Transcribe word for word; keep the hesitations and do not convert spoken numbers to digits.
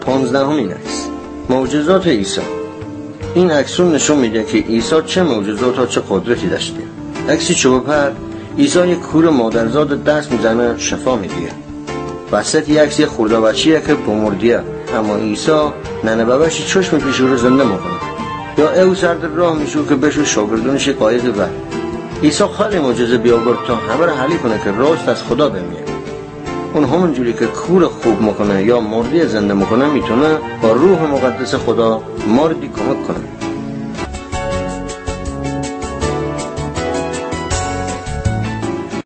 پانزدهمین عکس، معجزات عیسی. این عکسون نشون میده که عیسی چه معجزات و چه قدرتی داشته. عکسی چوب پر، عیسی یک کور مادرزاد دست میزنه شفا میده. وسط یک عکس خورده بچیه که بمردیه، اما عیسی ننه باباش چشم پیش رو زنده میکنه. یا او سر در راه میشو که بهش شاگردونش قایق و عیسی خیلی معجزه بیاورد تا همه را حلی کنه که راست از خدا بمیه. اون همون جوری که کور خوب میکنه یا مردی زنده میکنه، میتونه با روح مقدس خدا مردی کمک کنه.